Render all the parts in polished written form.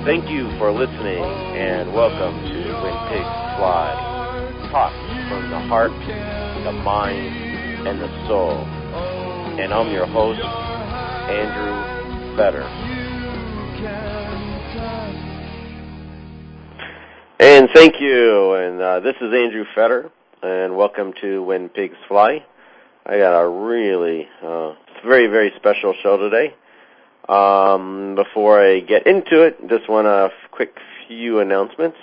Thank you for listening, and welcome to When Pigs Fly. Talk from the heart, the mind, and the soul. And I'm your host, Andrew Fetter. And thank you, and this is Andrew Fetter, and welcome to When Pigs Fly. I got a really very, very special show today. Before I get into it, just want a quick few announcements.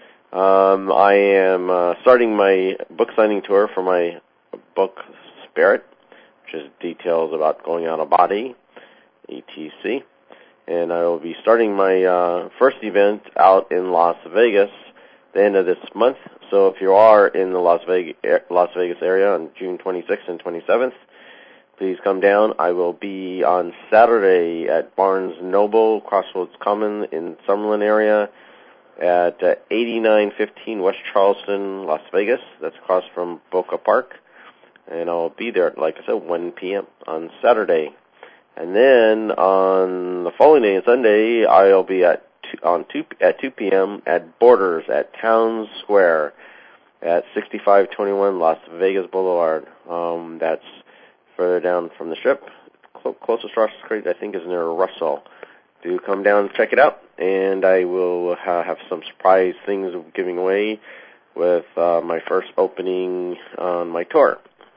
I am starting my book signing tour for my book Spirit, which is details about going out of body, etc. And I will be starting my first event out in Las Vegas the end of this month. So if you are in the Las Vegas area on June 26th and 27th, please come down. I will be on Saturday at Barnes Noble, Crossroads Common in Summerlin area at 8915 West Charleston, Las Vegas. That's across from Boca Park. And I'll be there at, like I said, 1 p.m. on Saturday. And then on the following day, Sunday, I'll be at 2 p.m. at Borders at Town Square at 6521 Las Vegas Boulevard. That's further down from the strip. Closest Ross Creek, I think, is near Russell. Do come down and check it out, and I will have some surprise things giving away with my first opening on my tour.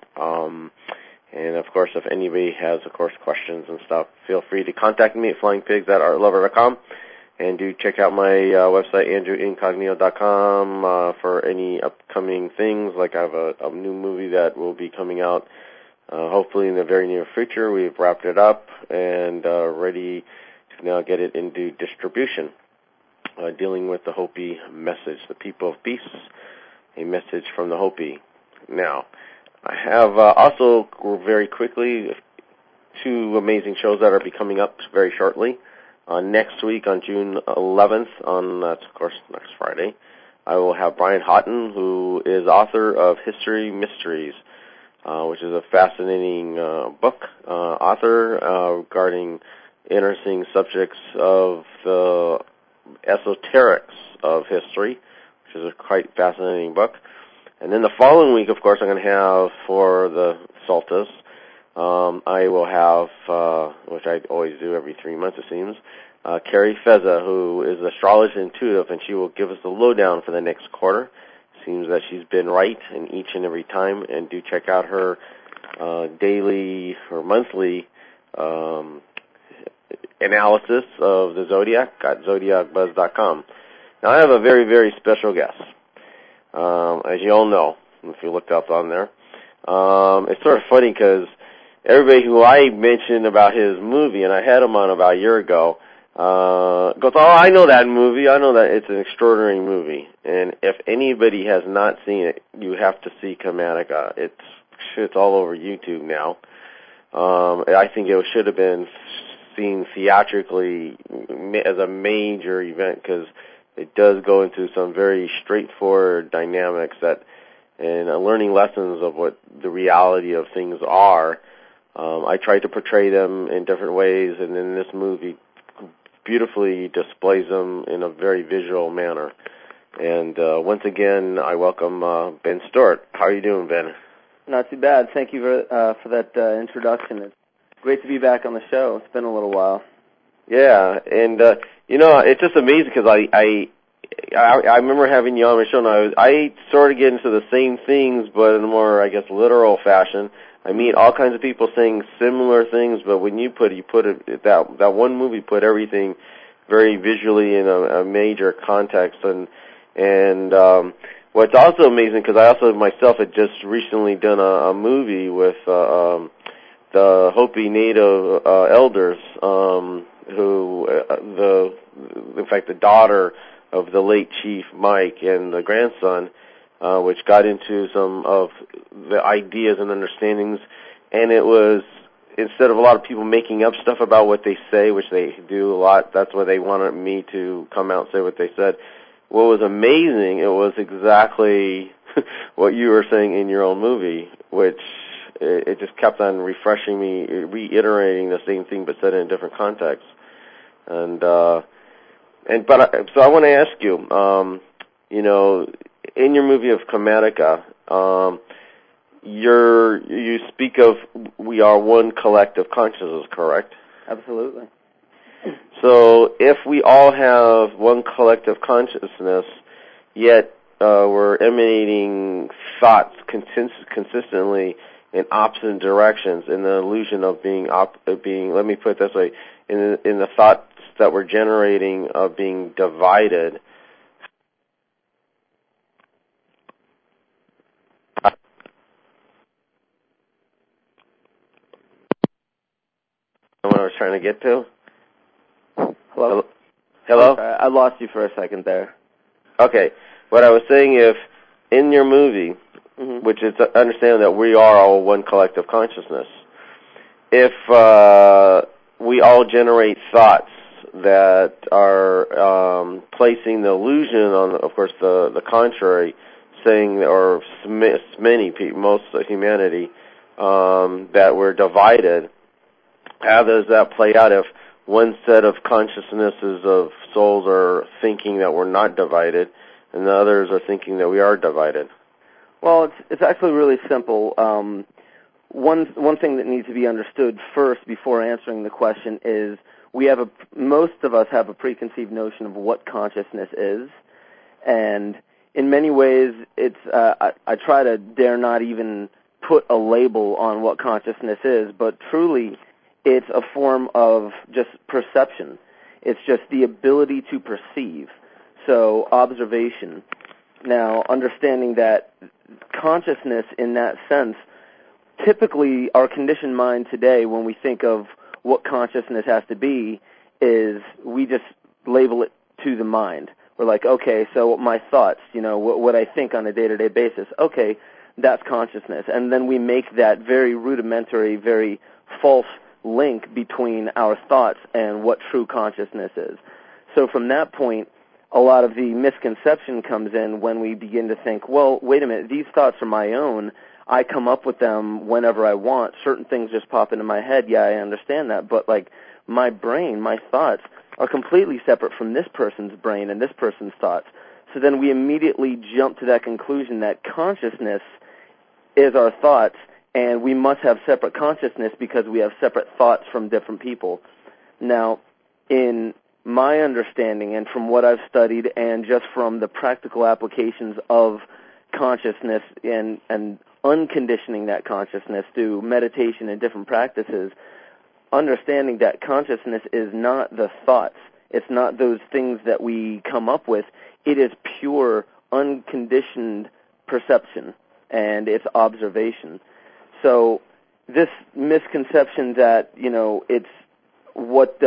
And, of course, if anybody has, of course, questions and stuff, feel free to contact me at flyingpigs@artlover.com. And do check out my website, andrewincognito.com, for any upcoming things. Like I have a new movie that will be coming out hopefully in the very near future. We've wrapped it up and ready to now get it into distribution, dealing with the Hopi message, the people of peace, a message from the Hopi. Now, I have also very quickly 2 amazing shows that are be coming up very shortly. Next week on June 11th, that's of course next Friday, I will have Brian Houghton, who is author of History Mysteries, which is a fascinating book, author regarding interesting subjects of the esoterics of history, which is a quite fascinating book. And then the following week, of course, I'm going to have for the Solstice, I will have, which I always do every 3 months it seems, Carrie Feza, who is an astrologer intuitive, and she will give us the lowdown for the next quarter. Seems that she's been right in each and every time, and do check out her daily or monthly analysis of the Zodiac at zodiacbuzz.com. Now, I have a very, very special guest. As you all know, if you looked up on there. It's sort of funny because everybody who I mentioned about his movie, and I had him on about a year ago, goes, oh, I know that movie. I know that it's an extraordinary movie. And if anybody has not seen it, you have to see Chromatica. It's all over YouTube now. I think it should have been seen theatrically as a major event because it does go into some very straightforward dynamics and learning lessons of what the reality of things are. I tried to portray them in different ways, and then this movie beautifully displays them in a very visual manner. And once again, I welcome Ben Stewart. How are you doing, Ben? Not too bad. Thank you for that introduction. It's great to be back on the show. It's been a little while. Yeah, and it's just amazing because I remember having you on my show, and I sort of get into the same things, but in a more, I guess, literal fashion. I meet all kinds of people saying similar things, but when you put it, that one movie put everything very visually in a major context, and what's also amazing, because I also myself had just recently done a movie with the Hopi Native elders, who in fact the daughter of the late Chief Mike and the grandson, which got into some of the ideas and understandings, and it was, instead of a lot of people making up stuff about what they say, which they do a lot, that's why they wanted me to come out and say what they said. What was amazing, it was exactly what you were saying in your own movie, which it just kept on refreshing me, reiterating the same thing but said in a different context. And So I want to ask you, in your movie of Chromatica, you speak of we are one collective consciousness, correct? Absolutely. So if we all have one collective consciousness, yet we're emanating thoughts consistently in opposite directions, in the illusion of being, let me put it this way, in the thoughts that we're generating of being divided, what I was trying to get to? Hello? Hello? I lost you for a second there. Okay. What I was saying, if in your movie, which is understanding that we are all one collective consciousness, if we all generate thoughts that are placing the illusion on, of course, the contrary, saying, or many people, most of humanity, that we're divided, how does that play out if one set of consciousnesses of souls are thinking that we're not divided, and the others are thinking that we are divided? Well, it's actually really simple. One thing that needs to be understood first before answering the question is most of us have a preconceived notion of what consciousness is, and in many ways, it's I try to dare not even put a label on what consciousness is, but truly, it's a form of just perception. It's just the ability to perceive. So, observation. Now, understanding that consciousness in that sense, typically our conditioned mind today, when we think of what consciousness has to be, is we just label it to the mind. We're like, okay, so my thoughts, what I think on a day-to-day basis, okay, that's consciousness. And then we make that very rudimentary, very false link between our thoughts and what true consciousness is. So from that point, a lot of the misconception comes in when we begin to think, well, wait a minute, these thoughts are my own. I come up with them whenever I want. Certain things just pop into my head. Yeah, I understand that. But, my brain, my thoughts, are completely separate from this person's brain and this person's thoughts. So then we immediately jump to that conclusion that consciousness is our thoughts, and we must have separate consciousness because we have separate thoughts from different people. Now, in my understanding and from what I've studied and just from the practical applications of consciousness and unconditioning that consciousness through meditation and different practices, understanding that consciousness is not the thoughts. It's not those things that we come up with. It is pure, unconditioned perception, and it's observation. So this misconception that, it's what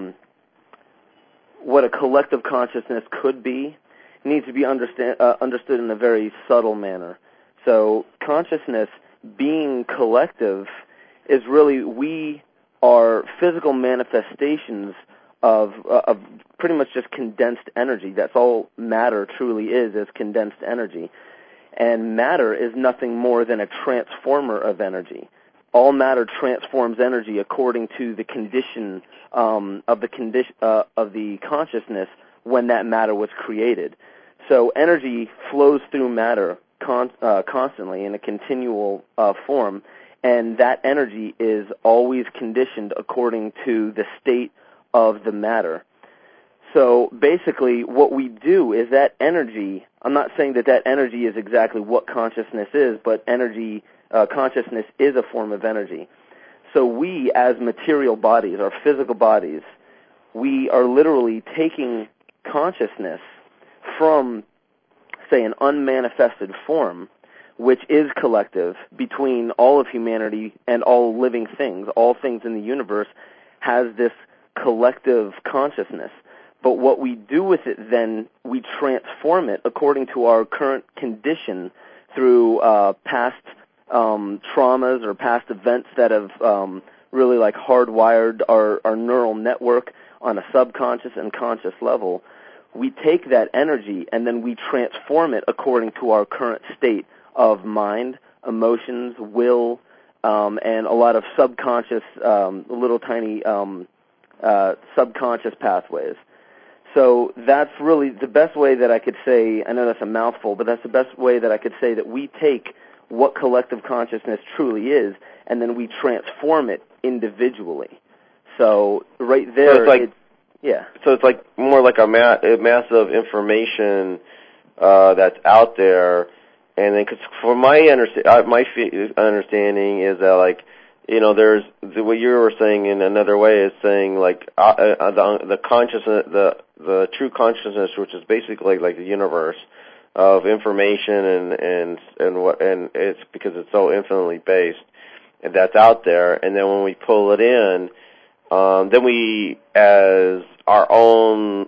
a collective consciousness could be needs to be understood in a very subtle manner. So consciousness being collective is really we are physical manifestations of pretty much just condensed energy. That's all matter truly is condensed energy. And matter is nothing more than a transformer of energy. All matter transforms energy according to the condition of the consciousness when that matter was created. So energy flows through matter constantly in a continual form, and that energy is always conditioned according to the state of the matter. So basically what we do is that energy, I'm not saying that energy is exactly what consciousness is, but consciousness is a form of energy. So we, as material bodies, our physical bodies, we are literally taking consciousness from, say, an unmanifested form, which is collective between all of humanity and all living things. All things in the universe has this collective consciousness. But what we do with it then, we transform it according to our current condition through past traumas or past events that have really hardwired our neural network on a subconscious and conscious level. We take that energy and then we transform it according to our current state of mind, emotions, will, and a lot of subconscious, little tiny subconscious pathways. So that's really the best way that I could say, I know that's a mouthful, but that's the best way that I could say that we take what collective consciousness truly is, and then we transform it individually. So right there, so it's like more like a mass of information that's out there, and then because for my understanding is that, like, you know, there's what you were saying in another way is saying, like, the consciousness, the true consciousness, which is basically like the universe of information and it's because it's so infinitely based, and that's out there, and then when we pull it in, then we, as our own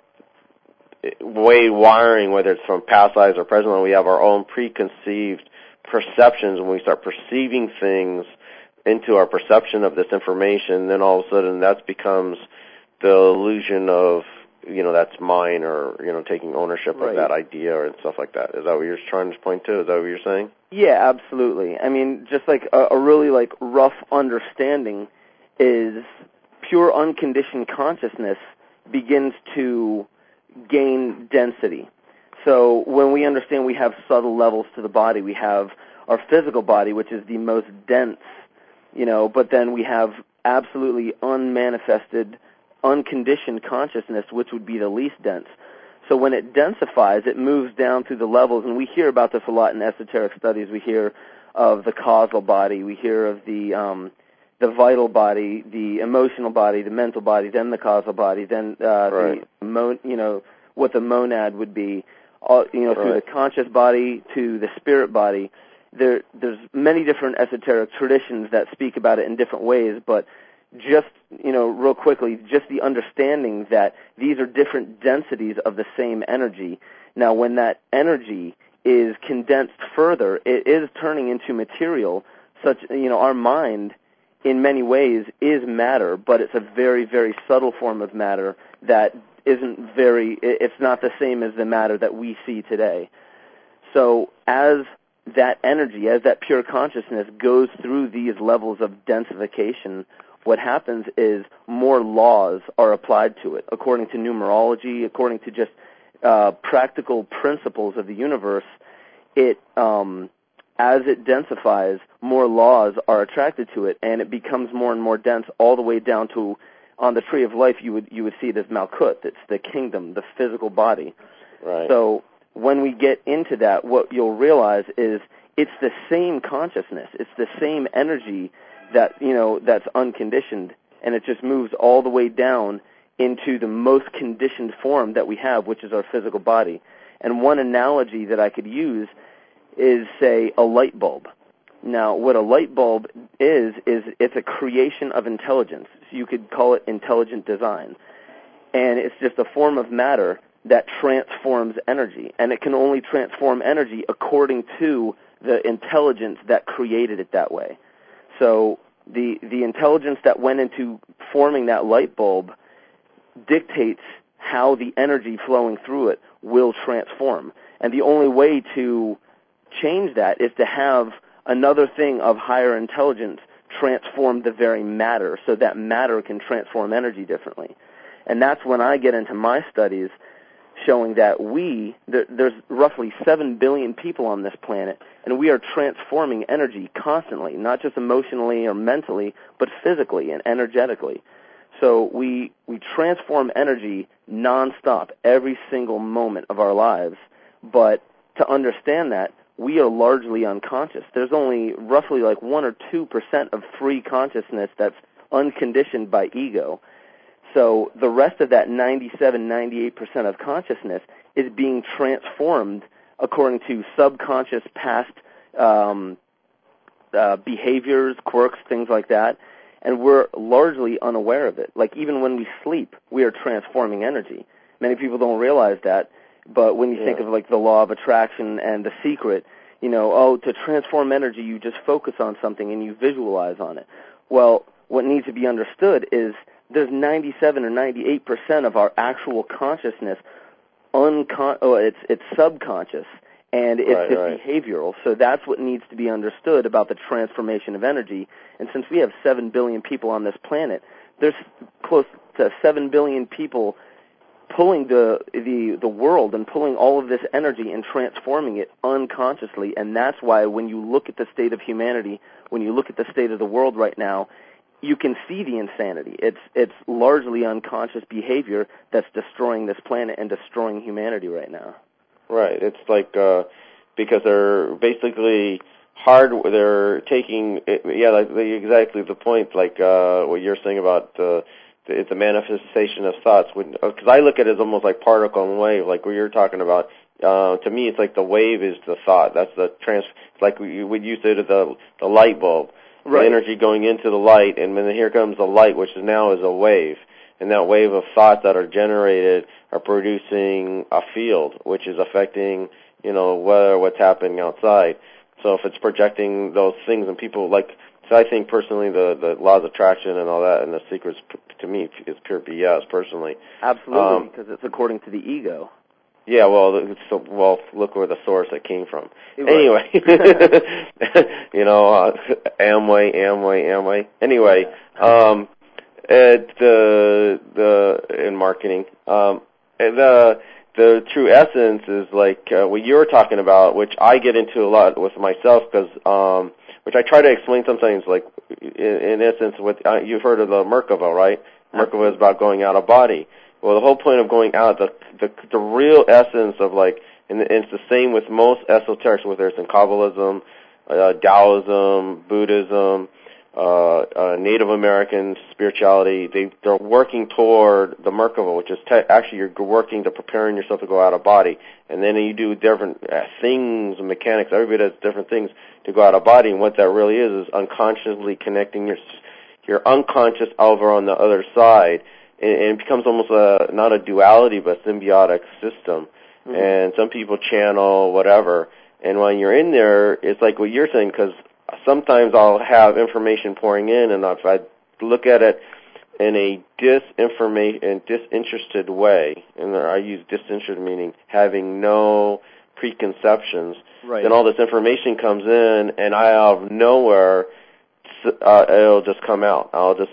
way wiring, whether it's from past lives or present life, we have our own preconceived perceptions. When we start perceiving things into our perception of this information, then all of a sudden that becomes the illusion of, you know, that's mine, or, you know, taking ownership of that idea and stuff like that. Is that what you're trying to point to? Is that what you're saying? Yeah, absolutely. I mean, just like a really like rough understanding is pure unconditioned consciousness begins to gain density. So when we understand we have subtle levels to the body, we have our physical body, which is the most dense, you know, but then we have absolutely unmanifested, unconditioned consciousness, which would be the least dense. So when it densifies, it moves down through the levels, and we hear about this a lot in esoteric studies. We hear of the causal body, we hear of the vital body, the emotional body, the mental body, then the causal body, then what the monad would be, through the conscious body to the spirit body. There's many different esoteric traditions that speak about it in different ways, but just, real quickly, just the understanding that these are different densities of the same energy. Now, when that energy is condensed further, it is turning into material, our mind, in many ways, is matter, but it's a very, very subtle form of matter that it's not the same as the matter that we see today. So as that energy, as that pure consciousness goes through these levels of densification, what happens is more laws are applied to it. According to numerology, according to just practical principles of the universe, as it densifies, more laws are attracted to it, and it becomes more and more dense all the way down to, on the Tree of Life, you would see it as Malkut. It's the kingdom, the physical body. Right. So when we get into that, what you'll realize is it's the same consciousness. It's the same energy that's unconditioned, and it just moves all the way down into the most conditioned form that we have, which is our physical body. And one analogy that I could use is, say, a light bulb. Now, what a light bulb is it's a creation of intelligence. So you could call it intelligent design. And it's just a form of matter that transforms energy. And it can only transform energy according to the intelligence that created it that way. So the intelligence that went into forming that light bulb dictates how the energy flowing through it will transform. And the only way to change that is to have another thing of higher intelligence transform the very matter, so that matter can transform energy differently. And that's when I get into my studies showing that there's roughly 7 billion people on this planet, and we are transforming energy constantly, not just emotionally or mentally, but physically and energetically. So we transform energy nonstop every single moment of our lives, but to understand that, we are largely unconscious. There's only roughly like 1 or 2% of free consciousness that's unconditioned by ego. So the rest of that 97-98% of consciousness is being transformed according to subconscious past behaviors, quirks, things like that, and we're largely unaware of it. Like even when we sleep, we are transforming energy. Many people don't realize that, but when you think of like the law of attraction and The Secret, to transform energy, you just focus on something and you visualize on it. Well, what needs to be understood is there's 97 or 98% of our actual consciousness it's subconscious, and it's behavioral. So that's what needs to be understood about the transformation of energy. And since we have 7 billion people on this planet, there's close to 7 billion people pulling the world and pulling all of this energy and transforming it unconsciously. And that's why when you look at the state of humanity, when you look at the state of the world right now, you can see the insanity. It's largely unconscious behavior that's destroying this planet and destroying humanity right now. Right. It's like because they're basically they're taking like exactly the point, like what you're saying about it's a manifestation of thoughts. Because I look at it as almost like particle and wave, like what you're talking about. To me, it's like the wave is the thought. That's the it's like what you said of the light bulb. Right. The energy going into the light, and then here comes the light, which now is a wave. And that wave of thoughts that are generated are producing a field, which is affecting, what's happening outside. So if it's projecting those things, and people so I think personally the laws of attraction and all that and the secrets, to me, is pure BS personally. Absolutely, because it's according to the ego. Yeah, look where the source it came from. Right. Anyway, Amway. Anyway, in marketing, the true essence is like what you're talking about, which I get into a lot with myself, because which I try to explain sometimes. Like in essence, you've heard of the Merkaba, right? Merkaba is about going out of body. Well, the whole point of going out, the real essence of and it's the same with most esoterics, whether it's in Kabbalism, Taoism, Buddhism, Native American spirituality. They're working toward the Merkaba, which is actually you're working to preparing yourself to go out of body, and then you do different things and mechanics. Everybody does different things to go out of body, and what that really is unconsciously connecting your unconscious over on the other side. And it becomes almost not a duality, but a symbiotic system. Mm-hmm. And some people channel whatever. And when you're in there, it's like what you're saying, because sometimes I'll have information pouring in, and if I look at it in a disinterested way, and I use disinterested meaning having no preconceptions, right. Then all this information comes in, and out of nowhere, it'll just come out.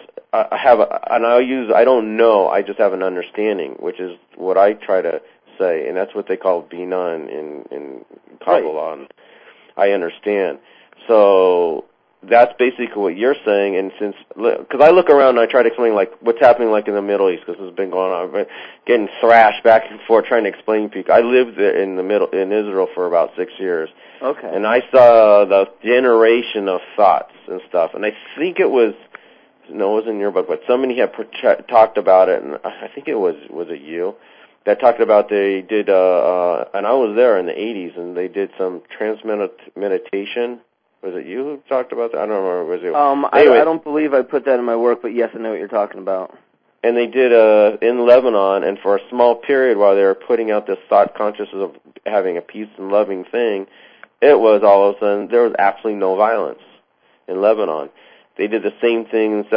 I don't know, I just have an understanding, which is what I try to say, and that's what they call Bina in Kabbalah. Right. I understand. So that's basically what you're saying, and because I look around and I try to explain what's happening in the Middle East, because it's been going on. I've been getting thrashed back and forth trying to explain people. I lived in Israel for about 6 years. Okay. And I saw the generation of thoughts and stuff, and I think it was, no, it wasn't in your book, but somebody had talked about it, and I think it was it you, that talked about they did, and I was there in the 80s, and they did some meditation. Was it you who talked about that? I don't remember. Was it? Anyway, I don't believe I put that in my work, but yes, I know what you're talking about. And they did in Lebanon, and for a small period while they were putting out this thought consciousness of having a peace and loving thing, it was all of a sudden there was absolutely no violence in Lebanon. They did the same thing in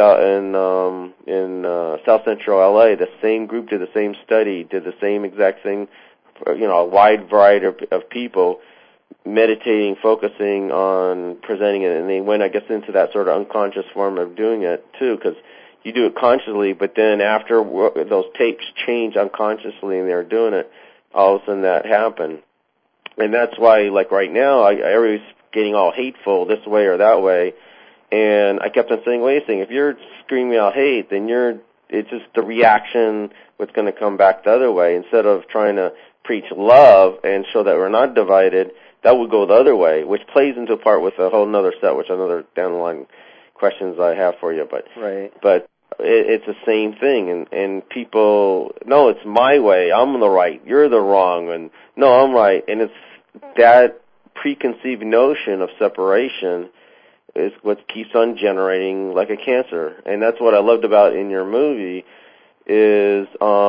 South Central LA. The same group did the same study, did the same exact thing. A wide variety of people meditating, focusing on presenting it, and they went, I guess, into that sort of unconscious form of doing it too, because you do it consciously, but then after those tapes change unconsciously and they're doing it, all of a sudden that happened. And that's why, right now, everybody's getting all hateful this way or that way. And I kept on saying, wait a second, if you're screaming out hate, then it's just the reaction what's going to come back the other way. Instead of trying to preach love and show that we're not divided, that would go the other way, which plays into part with a whole other set, which another down the line questions I have for you. But right. But it's the same thing, and people, no, it's my way, I'm the right, you're the wrong, and no, I'm right, and it's that preconceived notion of separation is what keeps on generating like a cancer. And that's what I loved about in your movie is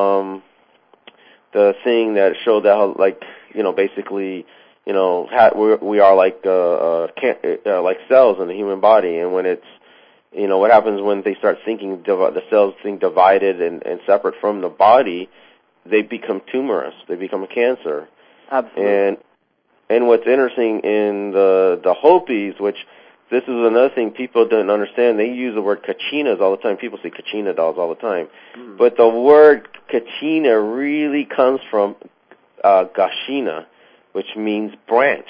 the thing that showed that how, basically, we are like cells in the human body, and when it's, what happens when they start thinking, the cells think divided and separate from the body, they become tumorous, they become a cancer. Absolutely. And what's interesting in the Hopis, which this is another thing people don't understand. They use the word kachinas all the time. People say kachina dolls all the time. Mm. But the word kachina really comes from gashina, which means branch.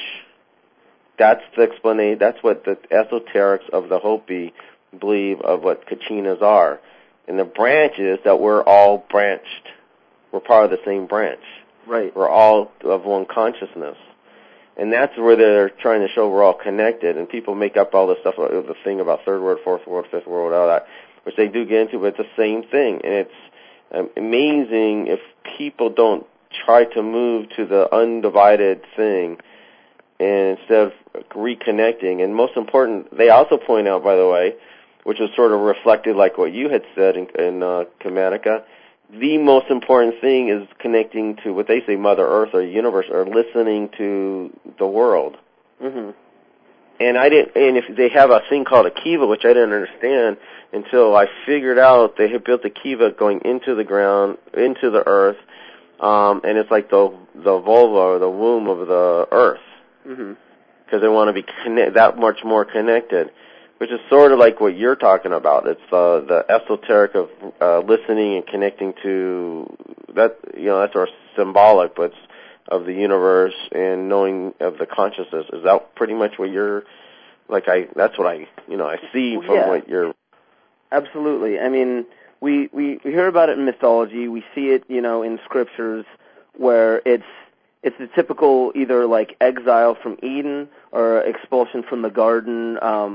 That's the explanation. That's what the esoterics of the Hopi believe of what kachinas are. And the branch is that we're all branched. We're part of the same branch. Right. We're all of one consciousness. And that's where they're trying to show we're all connected. And people make up all this stuff, the thing about third world, fourth world, fifth world, all that, which they do get into, but it's the same thing. And it's amazing if people don't try to move to the undivided thing and instead of reconnecting. And most important, they also point out, by the way, which was sort of reflected like what you had said in Kamatica, the most important thing is connecting to what they say Mother Earth or universe, or listening to the world. Mm-hmm. And if they have a thing called a kiva, which I didn't understand until I figured out they had built a kiva going into the ground, into the earth, and it's like the vulva or the womb of the earth. Mm-hmm. Because they want to be that much more connected, which is sort of like what you're talking about. It's the esoteric of listening and connecting to that. That's our symbolic, but of the universe and knowing of the consciousness. Is that pretty much what you're like? That's what I see from what you're. Absolutely. I mean, we hear about it in mythology. We see it, in scriptures where it's the typical either like exile from Eden or expulsion from the garden,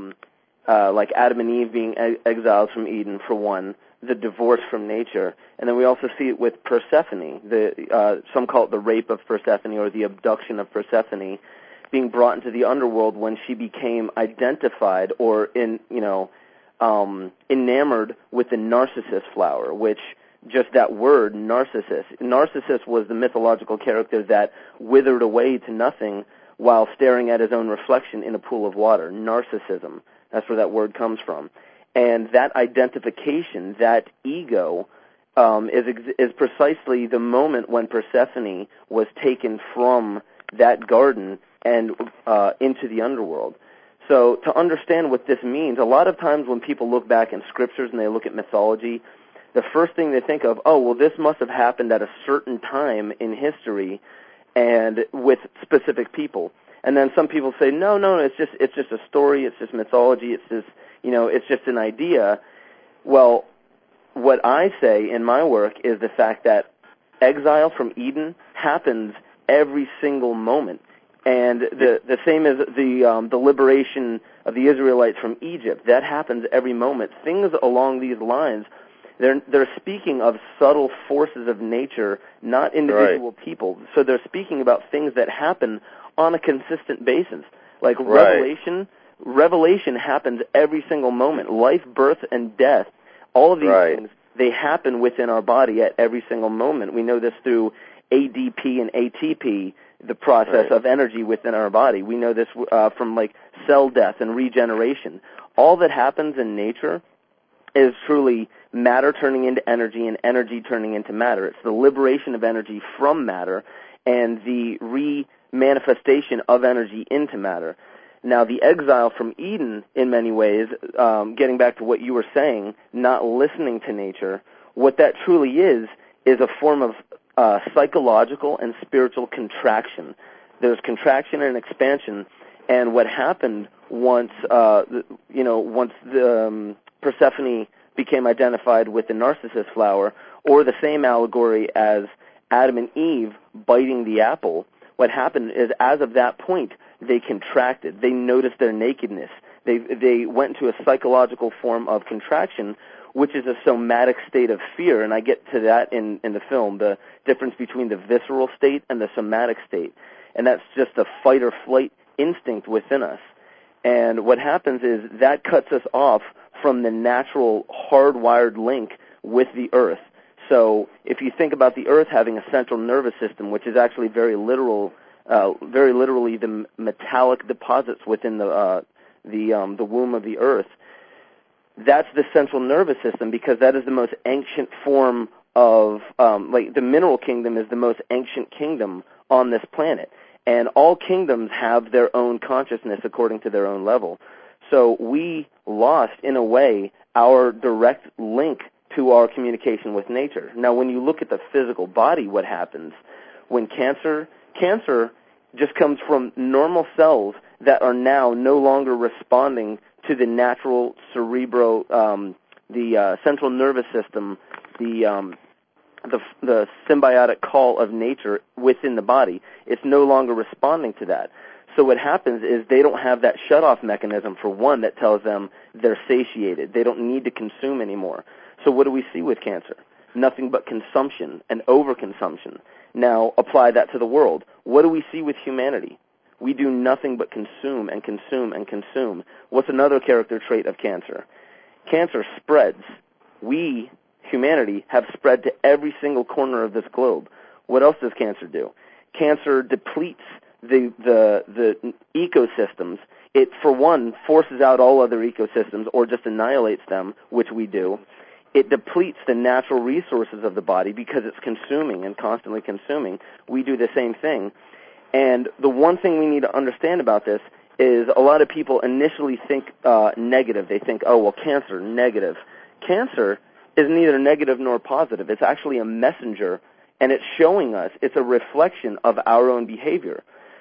like Adam and Eve being exiled from Eden for one, the divorce from nature. And then we also see it with Persephone. Some call it the rape of Persephone or the abduction of Persephone, being brought into the underworld when she became identified or enamored with the narcissus flower, which just that word, Narcissus. Narcissus was the mythological character that withered away to nothing while staring at his own reflection in a pool of water. Narcissism. That's where that word comes from. And that identification, that ego, is precisely the moment when Persephone was taken from that garden and into the underworld. So to understand what this means, a lot of times when people look back in scriptures and they look at mythology, the first thing they think of, this must have happened at a certain time in history and with specific people. And then some people say, no, it's just a story, it's just mythology, it's just an idea. Well, what I say in my work is the fact that exile from Eden happens every single moment. And the same as the liberation of the Israelites from Egypt, that happens every moment. Things along these lines, they're speaking of subtle forces of nature, not individual people. So they're speaking about things that happen on a consistent basis. Like revelation happens every single moment. Life, birth, and death, all of these things, they happen within our body at every single moment. We know this through ADP and ATP, the process of energy within our body. We know this from like cell death and regeneration. All that happens in nature is truly matter turning into energy and energy turning into matter. It's the liberation of energy from matter and the re-manifestation of energy into matter. Now, the exile from Eden, in many ways, getting back to what you were saying, not listening to nature, what that truly is a form of psychological and spiritual contraction. There's contraction and expansion, and what happened once Persephone became identified with the narcissus flower, or the same allegory as Adam and Eve biting the apple, what happened is, as of that point, they contracted. They noticed their nakedness. They went into a psychological form of contraction, which is a somatic state of fear, and I get to that in the film, the difference between the visceral state and the somatic state, and that's just a fight or flight instinct within us. And what happens is that cuts us off from the natural hardwired link with the earth. So if you think about the earth having a central nervous system, which is actually very literally the metallic deposits within the womb of the earth, that's the central nervous system, because that is the most ancient form of, the mineral kingdom is the most ancient kingdom on this planet. And all kingdoms have their own consciousness according to their own level. So we lost, in a way, our direct link to our communication with nature. Now, when you look at the physical body, what happens when cancer just comes from normal cells that are now no longer responding to the natural the central nervous system, the symbiotic call of nature within the body. It's no longer responding to that. So what happens is they don't have that shut-off mechanism, for one, that tells them they're satiated. They don't need to consume anymore. So what do we see with cancer? Nothing but consumption and overconsumption. Now apply that to the world. What do we see with humanity? We do nothing but consume and consume and consume. What's another character trait of cancer? Cancer spreads. We, humanity, have spread to every single corner of this globe. What else does cancer do? Cancer depletes the ecosystems. It, for one, forces out all other ecosystems or just annihilates them, which we do. It depletes the natural resources of the body because it's consuming and constantly consuming. We do the same thing. And the one thing we need to understand about this is a lot of people initially think negative. They think, oh, well, cancer, negative. Cancer is neither negative nor positive. It's actually a messenger, and it's showing us, it's a reflection of our own behavior.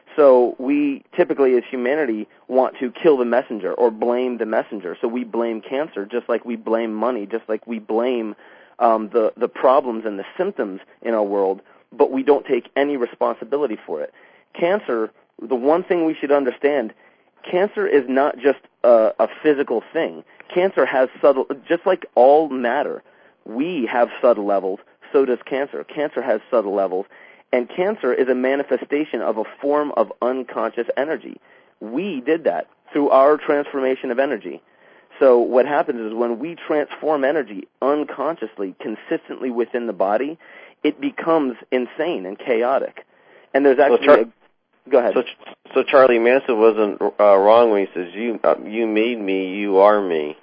So we typically, as humanity, want to kill the messenger or blame the messenger. So we blame cancer just like we blame money, just like we blame the problems and the symptoms in our world, but we don't take any responsibility for it. Cancer, the one thing we should understand, cancer is not just a physical thing. Cancer has subtle, just like all matter, we have subtle levels, so does cancer. Cancer has subtle levels. And cancer is a manifestation of a form of unconscious energy. We did that through our transformation of energy. So what happens is when we transform energy unconsciously, consistently within the body, it becomes insane and chaotic. And there's actually go ahead. So Charlie Manson wasn't wrong when he says, you made me, you are me.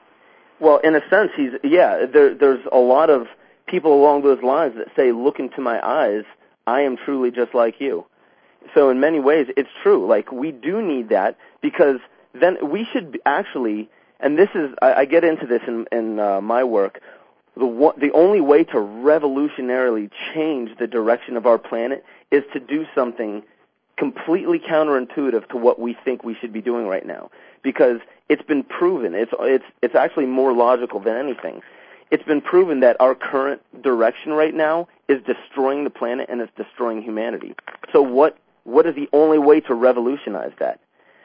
Well, in a sense, there's a lot of people along those lines that say, look into my eyes, I am truly just like you. So in many ways, it's true. Like, we do need that because then we should actually, and this is, I get into this in my work, the only way to revolutionarily change the direction of our planet is to do something completely counterintuitive to what we think we should be doing right now. Because it's been proven, it's actually more logical than anything. It's been proven that our current direction right now is destroying the planet and it's destroying humanity. So what is the only way to revolutionize that?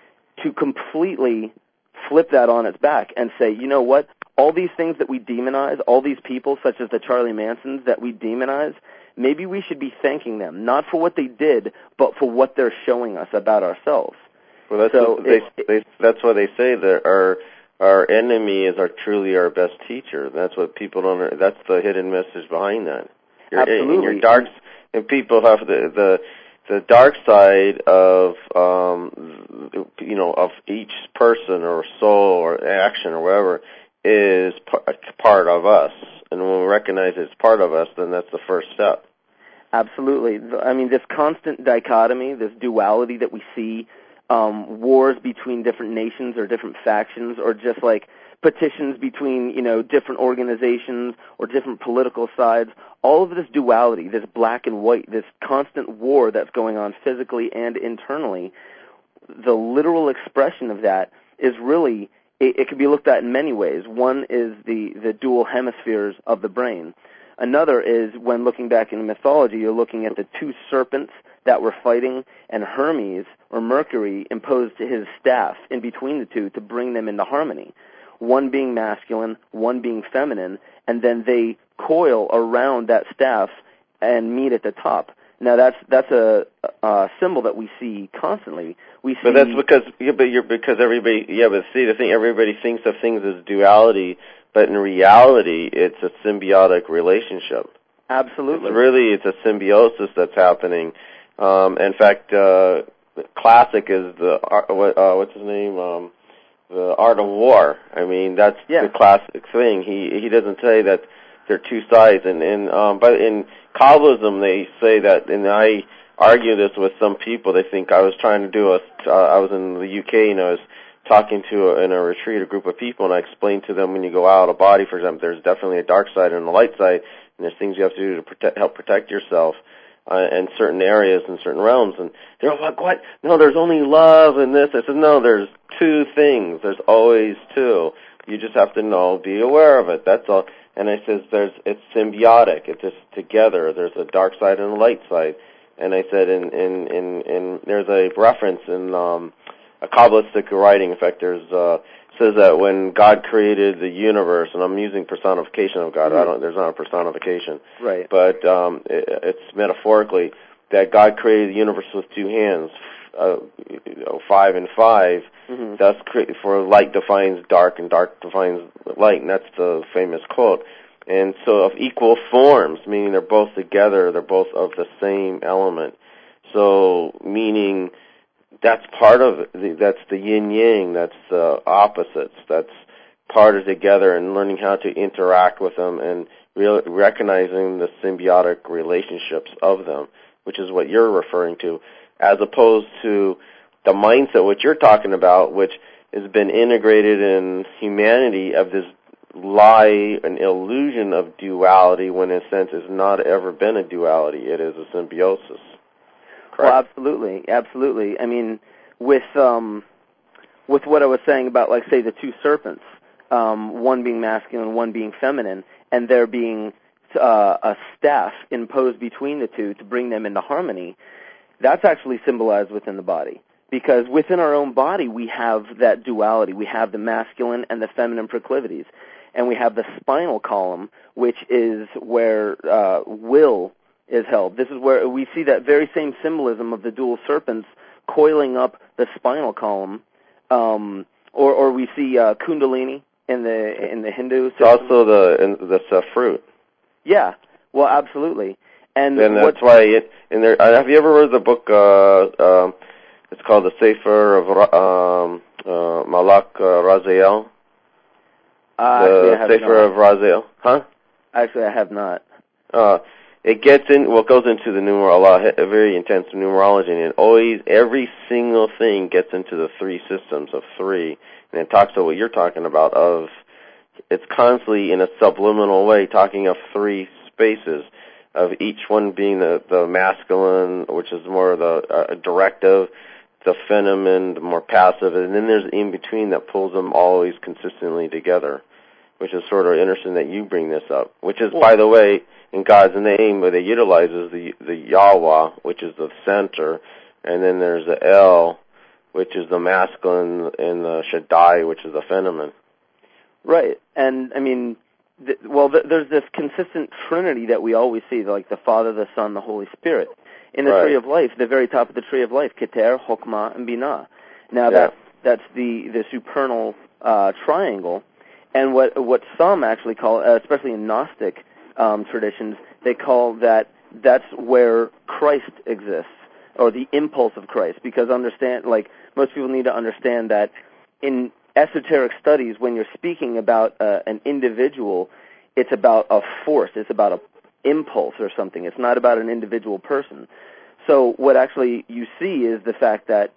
To completely flip that on its back and say, you know what? All these things that we demonize, all these people such as the Charlie Mansons that we demonize, maybe we should be thanking them, not for what they did, but for what they're showing us about ourselves. Well, that's why they say that our enemy is truly our best teacher. That's what people don't. That's the hidden message behind that. Absolutely. And people have the dark side of of each person or soul or action or whatever is part of us. And when we recognize it's part of us, then that's the first step. Absolutely. I mean, this constant dichotomy, this duality that we see, wars between different nations or different factions, or just like petitions between, different organizations or different political sides, all of this duality, this black and white, this constant war that's going on physically and internally, the literal expression of that is really, it can be looked at in many ways. One is the dual hemispheres of the brain. Another is, when looking back in mythology, you're looking at the two serpents that were fighting, and Hermes, or Mercury, imposed his staff in between the two to bring them into harmony. One being masculine, one being feminine, and then they coil around that staff and meet at the top. Now that's a symbol that we see constantly. But that's because everybody. Yeah, but see, the thing, everybody thinks of things as duality, but in reality, it's a symbiotic relationship. Absolutely. It's a symbiosis that's happening. In fact, classic is what's his name? The Art of War. I mean, that's the classic thing. He doesn't say that there are two sides, but in Kabbalism they say that, and I argue this with some people. They think I was trying to I was in the UK and I was talking to in a retreat a group of people, and I explained to them when you go out of body, for example, there's definitely a dark side and a light side, and there's things you have to do to help protect yourself in certain areas and certain realms. And they're like, what? No, there's only love in this. I said, no, there's two things. There's always two. You just have to be aware of it. That's all. And I says, it's symbiotic. It's just together. There's a dark side and a light side. And I said, in there's a reference in a Kabbalistic writing. In fact, says that when God created the universe, and I'm using personification of God. There's not a personification, right? But it's metaphorically that God created the universe with two hands, 5 and 5. Mm-hmm. That's for light defines dark, and dark defines light, and that's the famous quote. And so of equal forms, meaning they're both together, they're both of the same element. So meaning that's part of it. That's the yin-yang, that's the opposites. That's part of together, and learning how to interact with them and recognizing the symbiotic relationships of them, which is what you're referring to, as opposed to the mindset, what you're talking about, which has been integrated in humanity of this lie, an illusion of duality, when in a sense it's not ever been a duality. It is a symbiosis. Correct? Well, absolutely. I mean, with what I was saying about, like, say, the two serpents, one being masculine, one being feminine, and there being a staff imposed between the two to bring them into harmony, that's actually symbolized within the body. Because within our own body, we have that duality. We have the masculine and the feminine proclivities. And we have the spinal column, which is where will is held. This is where we see that very same symbolism of the dual serpents coiling up the spinal column. Or we see Kundalini in the Hindu system. It's also the fruit. Yeah, well, absolutely. And that's why have you ever read the book, it's called the Sefer of Malak Raziel? The Sefer of Raziel, huh? Actually, I have not. It goes into the numerology, a very intense numerology, and always, every single thing gets into the three systems of three, and it talks about what you're talking about, it's constantly in a subliminal way talking of three spaces, of each one being the masculine, which is more the directive, the feminine, the more passive, and then there's in between that pulls them always consistently together, which is sort of interesting that you bring this up, which is, by the way, in God's name, where they utilizes the Yahweh, which is the center, and then there's the El, which is the masculine, and the Shaddai, which is the feminine. Right, and I mean, there's this consistent trinity that we always see, like the Father, the Son, the Holy Spirit. In the Tree of Life, the very top of the Tree of Life, Keter, Chokmah, and Binah. Now that's the supernal triangle, and what some actually call, especially in Gnostic traditions, they call that's where Christ exists, or the impulse of Christ. Because most people need to understand that in esoteric studies, when you're speaking about an individual, it's about a force, it's about a impulse or something. It's not about an individual person. So what actually you see is the fact that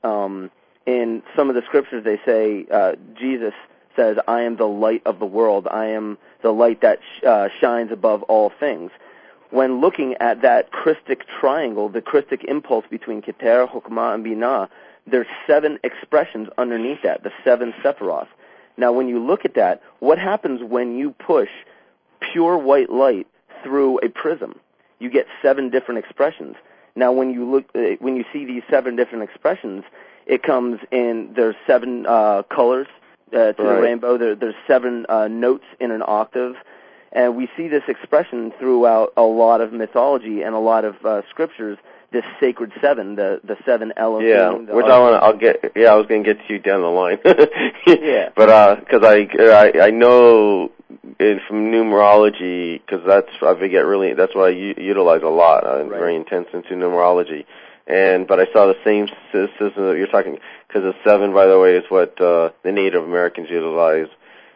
in some of the scriptures they say, Jesus says, I am the light of the world. I am the light that shines above all things. When looking at that Christic triangle, the Christic impulse between Keter, Chokmah, and Binah, there's 7 expressions underneath that, the 7 Sephiroth. Now when you look at that, what happens when you push pure white light through a prism? You get 7 different expressions. Now, when you see these 7 different expressions, it comes in. There's 7 colors to the rainbow. There's 7 notes in an octave, and we see this expression throughout a lot of mythology and a lot of scriptures. This sacred 7, the 7 Elohim. Yeah, which I was going to get to you down the line. Yeah, but because I know from numerology, because that's what I utilize a lot. I'm very intense into numerology, but I saw the same system that you're talking, because the 7, by the way, is what the Native Americans utilize.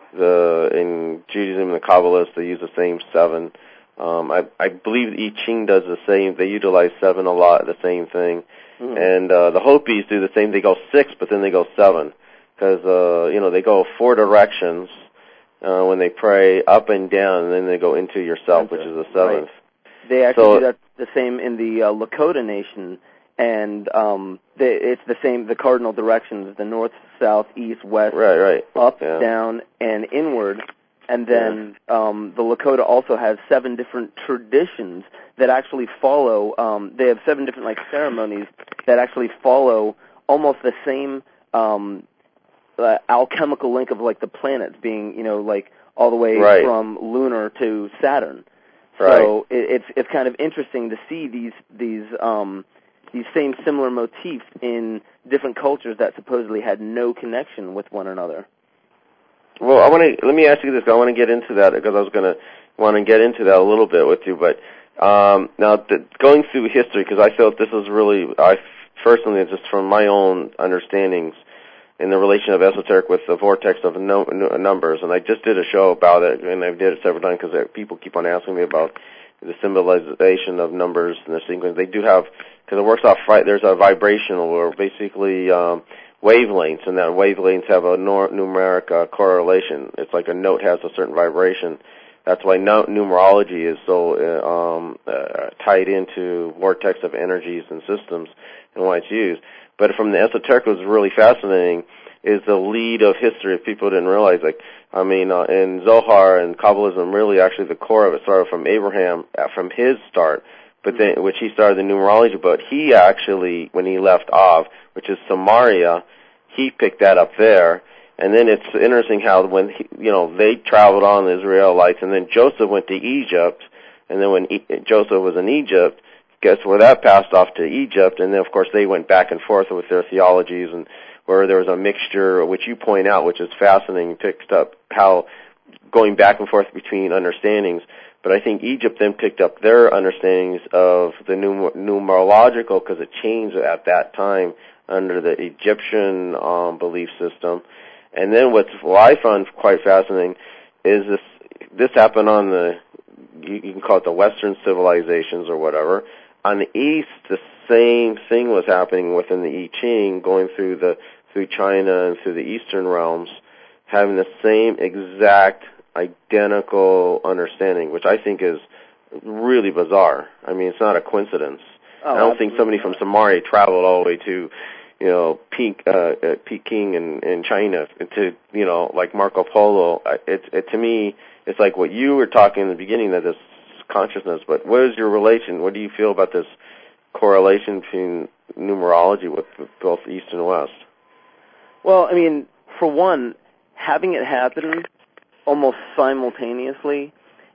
In Judaism and the Kabbalists, they use the same 7. I believe I Ching does the same. They utilize 7 a lot, the same thing. Mm-hmm. And the Hopis do the same. They go 6, but then they go 7. because they go 4 directions when they pray, up and down, and then they go into yourself, which is the 7th. Right. They actually do that the same in the Lakota Nation, and it's the same, the cardinal directions, the north, south, east, west, right. up, down, and inward. And then the Lakota also has 7 different traditions that actually follow. They have 7 different ceremonies that actually follow almost the same alchemical link of the planets being, all the way from lunar to Saturn. So it's kind of interesting to see these same similar motifs in different cultures that supposedly had no connection with one another. Well, let me ask you this. I want to get into that because I was going to want to get into that a little bit with you. But now, going through history, because I felt this is really, personally, just from my own understandings, in the relation of esoteric with the vortex of numbers, and I just did a show about it, and I did it several times because people keep on asking me about the symbolization of numbers and the sequence. They do have, because it works off, there's a vibrational, or basically wavelengths, and that wavelengths have a numeric correlation. It's like a note has a certain vibration. That's why numerology is so tied into vortex of energies and systems and why it's used. But from the esoteric, what's really fascinating is the lead of history. If people didn't realize, in Zohar and Kabbalism, really actually the core of it started from Abraham, from his start, but then, which he started the numerology, but he actually, when he left Av, which is Samaria, he picked that up there. And then it's interesting how when they traveled on, the Israelites, and then Joseph went to Egypt, and then when Joseph was in Egypt, guess where that passed off to Egypt, and then of course they went back and forth with their theologies, and where there was a mixture, which you point out, which is fascinating, picked up how going back and forth between understandings. But I think Egypt then picked up their understandings of the numerological, because it changed at that time under the Egyptian belief system. And then what I found quite fascinating is this happened on you can call it the Western civilizations or whatever. On the East, the same thing was happening within the I Ching, going through China and through the Eastern realms, having the same exact identical understanding, which I think is really bizarre. I mean, it's not a coincidence. I don't think somebody from Samaria traveled all the way to, Peking in China to, like Marco Polo. To me, it's like what you were talking in the beginning, that this consciousness. But what is your relation? What do you feel about this correlation between numerology with both East and West? Well, I mean, for one, having it happen almost simultaneously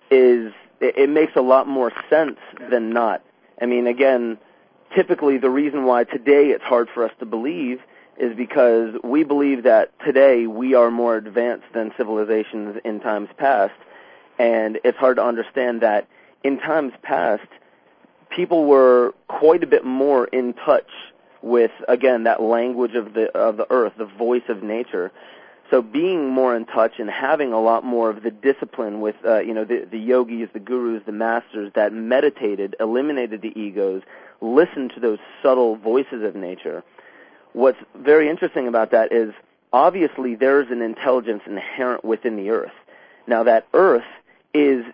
it makes a lot more sense than not. I mean, again, typically the reason why today it's hard for us to believe is because we believe that today we are more advanced than civilizations in times past, and it's hard to understand that in times past people were quite a bit more in touch with, again, that language of the earth, the voice of nature. So being more in touch and having a lot more of the discipline with, the yogis, the gurus, the masters that meditated, eliminated the egos, listened to those subtle voices of nature. What's very interesting about that is obviously there is an intelligence inherent within the earth. Now that earth is,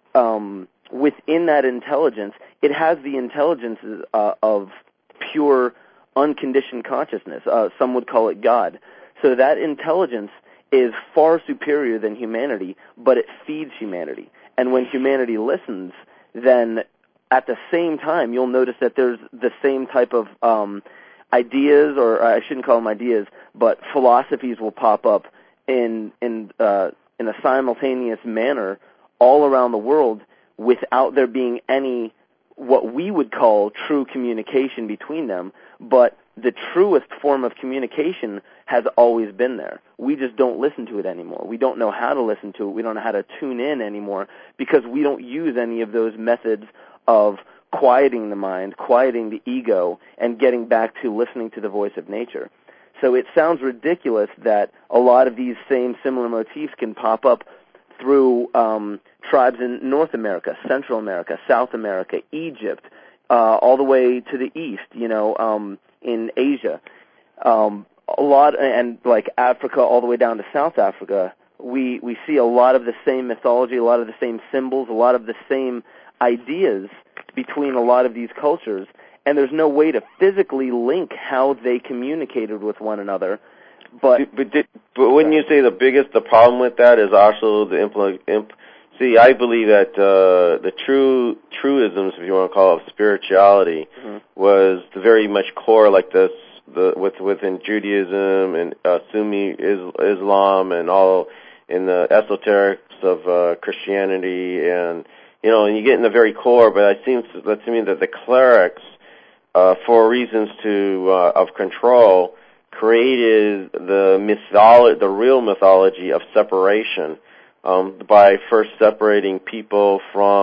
within that intelligence, it has the intelligence of pure, unconditioned consciousness. Some would call it God. So that intelligence is far superior than humanity, but it feeds humanity. And when humanity listens, then at the same time, you'll notice that there's the same type of ideas, or I shouldn't call them ideas, but philosophies will pop up in a simultaneous manner all around the world without there being any what we would call true communication between them. But the truest form of communication has always been there. We just don't listen to it anymore. We don't know how to listen to it. We don't know how to tune in anymore because we don't use any of those methods of quieting the mind, quieting the ego, and getting back to listening to the voice of nature. So it sounds ridiculous that a lot of these same similar motifs can pop up through tribes in North America, Central America, South America, Egypt, all the way to the east, in Asia. a lot, and like Africa all the way down to South Africa, we see a lot of the same mythology, a lot of the same symbols, a lot of the same ideas between a lot of these cultures, and there's no way to physically link how they communicated with one another. But wouldn't you say the problem with that is also the See, I believe that the truisms, if you want to call it, spirituality, was very much core, like within Judaism and Sunni Islam and all in the esoterics of Christianity, and and you get in the very core. But it seems to me that the clerics, for reasons of control, created the real mythology of separation. By first separating people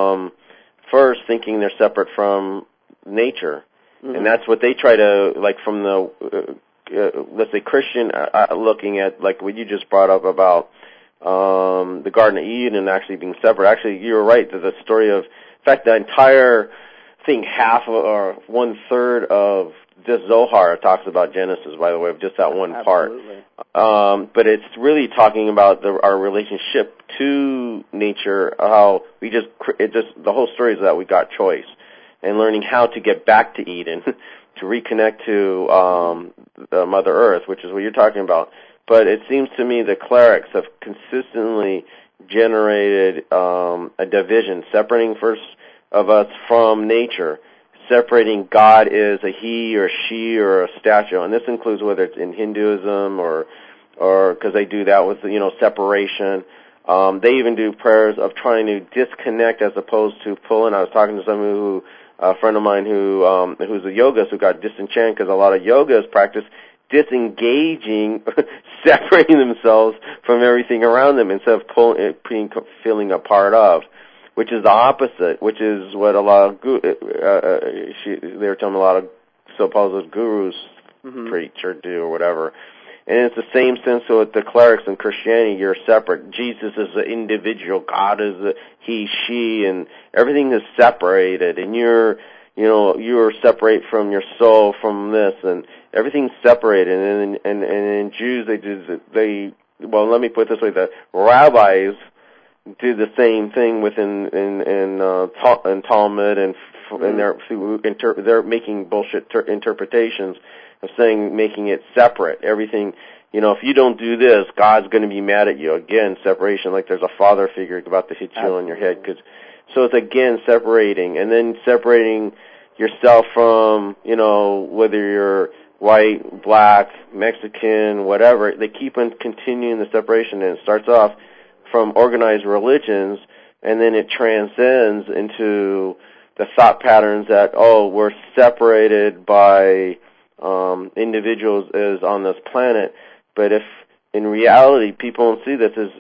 thinking they're separate from nature. And that's what they try to, like from the, let's say Christian, looking at, like what you just brought up about the Garden of Eden actually being separate. Actually, you were right, that the story of, in fact, the entire thing, half or 1/3 of this Zohar talks about Genesis, by the way, of just that one part. But it's really talking about our relationship to nature, how the whole story is that we got choice, and learning how to get back to Eden, to reconnect to the Mother Earth, which is what you're talking about. But it seems to me the clerics have consistently generated a division, separating first of us from nature, separating God is a he or she or a statue, and this includes whether it's in Hinduism or because they do that with separation. They even do prayers of trying to disconnect as opposed to pulling. I was talking to someone a friend of mine who's a yogist who got disenchanted because a lot of yogas practice disengaging, separating themselves from everything around them instead of feeling a part of. Which is the opposite, which is what a lot of they were telling a lot of supposed gurus preach or do or whatever. And it's the same sense with the clerics in Christianity. You're separate. Jesus is an individual. God is a he, she, and everything is separated. And you're separate from your soul from this, and everything's separated. And in Jews, well, let me put it this way: the rabbis do the same thing within in Talmud, and they're making bullshit interpretations of making it separate. Everything, if you don't do this, God's going to be mad at you. Again, separation, like there's a father figure about to hit you on your head. So it's again separating, and then separating yourself from, whether you're white, black, Mexican, whatever. They keep on continuing the separation, and it starts off from organized religions, and then it transcends into the thought patterns that, we're separated by individuals as on this planet. But if in reality people don't see this as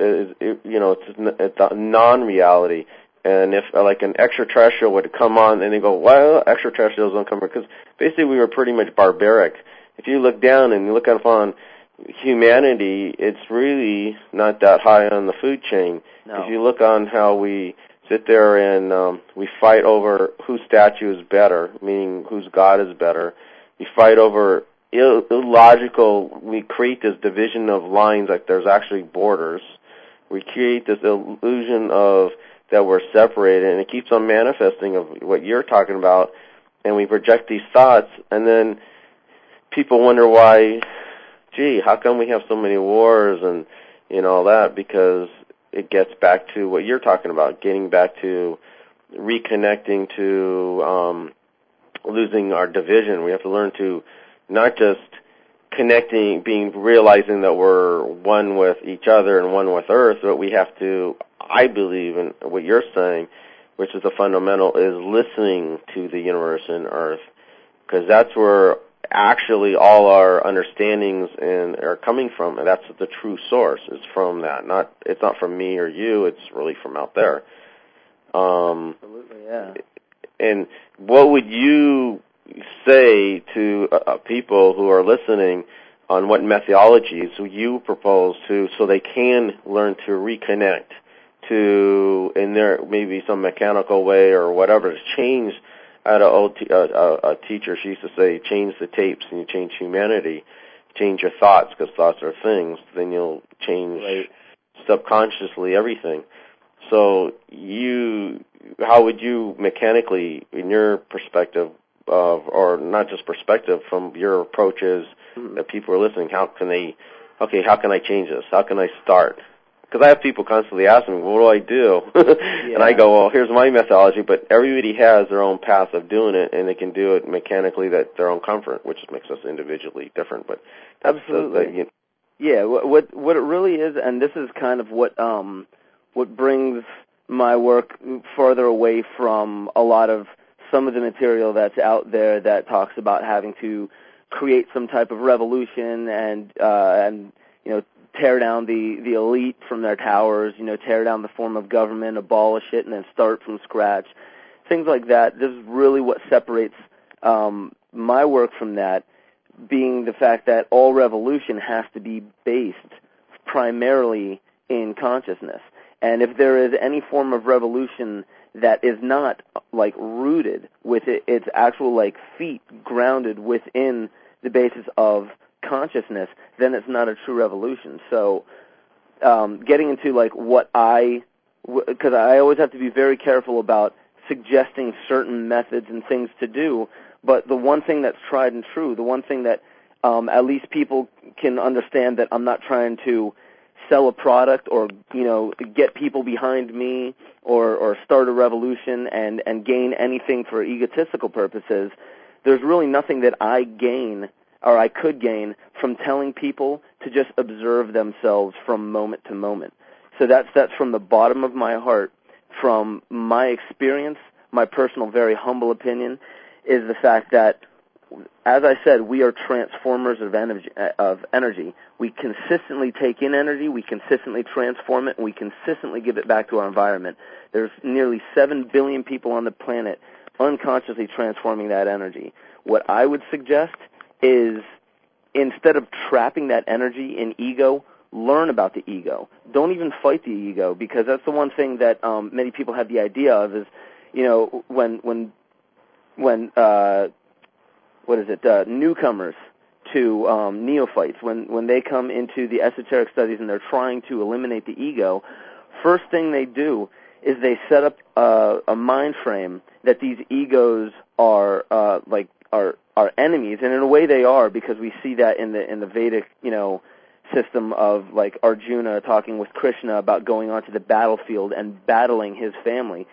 it's a non-reality, and if like an extraterrestrial would come on and they go, well, extraterrestrials don't come here, because basically we were pretty much barbaric. If you look down and you look upon humanity, it's really not that high on the food chain. No. If you look on how we sit there and we fight over whose statue is better, meaning whose God is better. We fight over illogical, we create this division of lines like there's actually borders. We create this illusion of that we're separated, and it keeps on manifesting of what you're talking about, and we project these thoughts, and then people wonder why, how come we have so many wars and all that? Because it gets back to what you're talking about, getting back to reconnecting to losing our division. We have to learn to not just realizing that we're one with each other and one with Earth, but we have to, I believe in what you're saying, which is the fundamental, is listening to the universe and Earth, because that's where actually all our understandings are coming from, and that's the true source. It's from that. It's not from me or you. It's really from out there. Absolutely, yeah. And what would you say to people who are listening on what methodologies you propose so they can learn to reconnect to, in their maybe some mechanical way or whatever, to change? I had a teacher, she used to say, change the tapes and you change humanity. change your thoughts, because thoughts are things, then you'll change subconsciously everything. So how would you mechanically, in your perspective, or not just perspective, from your approaches that people are listening, how can I change this? How can I start? Because I have people constantly asking me, what do I do? And I go, well, here's my methodology, but everybody has their own path of doing it, and they can do it mechanically at their own comfort, which makes us individually different. But absolutely. What it really is, and this is kind of what brings my work farther away from a lot of some of the material that's out there that talks about having to create some type of revolution and tear down the elite from their towers, tear down the form of government, abolish it, and then start from scratch. Things like that. This is really what separates my work from that, being the fact that all revolution has to be based primarily in consciousness. And if there is any form of revolution that is not rooted with its actual feet grounded within the basis of consciousness, then it's not a true revolution. So getting into because I always have to be very careful about suggesting certain methods and things to do, but the one thing that's tried and true, the one thing that at least people can understand that I'm not trying to sell a product or get people behind me or start a revolution and gain anything for egotistical purposes, there's really nothing that I gain or I could gain from telling people to just observe themselves from moment to moment. So that's from the bottom of my heart, from my experience, my personal, very humble opinion, is the fact that, as I said, we are transformers of energy. We consistently take in energy, we consistently transform it, and we consistently give it back to our environment. There's nearly 7 billion people on the planet unconsciously transforming that energy. What I would suggest is, instead of trapping that energy in ego, learn about the ego. Don't even fight the ego, because that's the one thing that many people have the idea of is, when newcomers to neophytes, when they come into the esoteric studies and they're trying to eliminate the ego, first thing they do is they set up a mind frame that these egos are enemies, and in a way they are, because we see that in the Vedic system of Arjuna talking with Krishna about going onto the battlefield and battling his family